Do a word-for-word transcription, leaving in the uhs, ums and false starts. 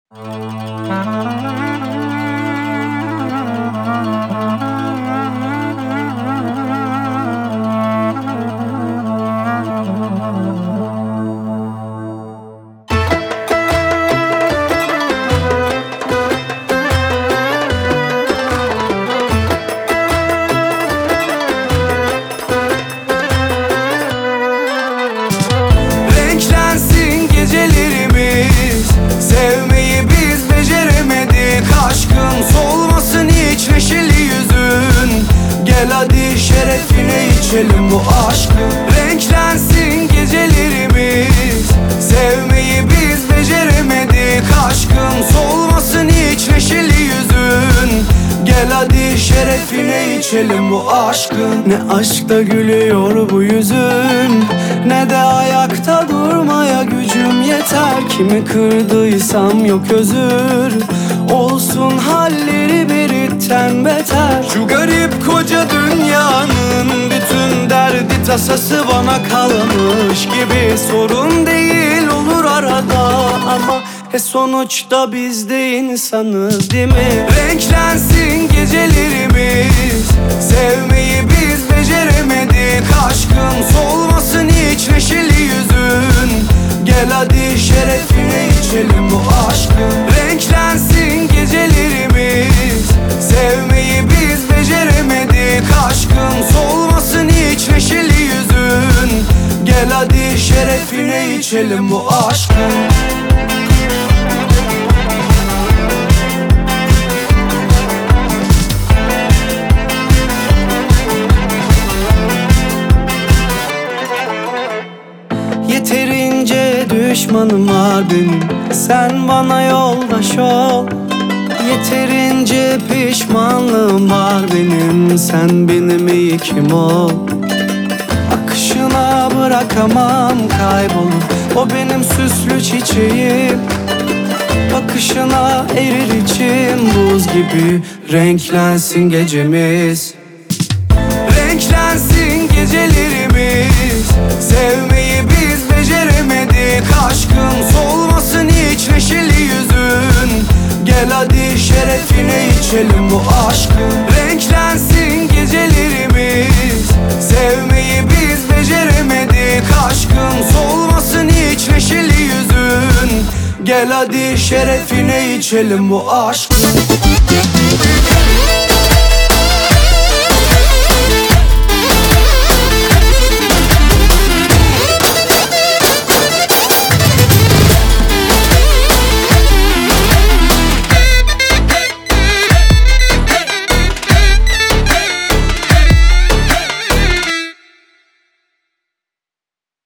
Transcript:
Renklensin gecelerimiz, sevmeyi biz beceremedik. Aşkın solmasın hiç neşeli yüzün, gel hadi şerefine içelim bu aşkı. Renklensin gecelerimiz, sevmeyi biz beceremedik. Aşkın solmasın hiç neşeli yüzün, gel hadi şerefine içelim bu aşkın. Ne aşkta gülüyor bu yüzün, ne de ayakta durmaya gücüm yeter. Kimi kırdıysam yok özür, olsun halleri biritten beter. Şu garip koca dünyanın bütün derdi tasası bana kalmış gibi. Sorun değil olur arada ama e sonuçta biz de insanız değil mi? Renklensin gecelerimiz, sevmeyi biz beceremedik. Aşkın solmasın hiç neşeli yüzün, gel hadi şerefine içelim bu aşkın. Renklensin gecelerimiz, sevmeyi biz beceremedik. Aşkın solmasın hiç neşeli yüzün, gel hadi şerefine içelim bu aşkın. Yeterince düşmanım var benim, sen bana yoldaş ol. Yeterince pişmanlığım var benim, sen benim iyi kim ol. Akışına bırakamam kaybolup, o benim süslü çiçeğim. Bakışına erir içim buz gibi, renklensin gecemiz. Renklensin gecelerimiz, sevmeyi biz beceremedik. Aşkın solmasın hiç neşeli yüzün, gel hadi şerefine içelim bu aşkın. Renklensin gecelerimiz, sevmeyi biz beceremedik. Aşkın solmasın hiç neşeli yüzün, gel hadi şerefine içelim bu aşkın.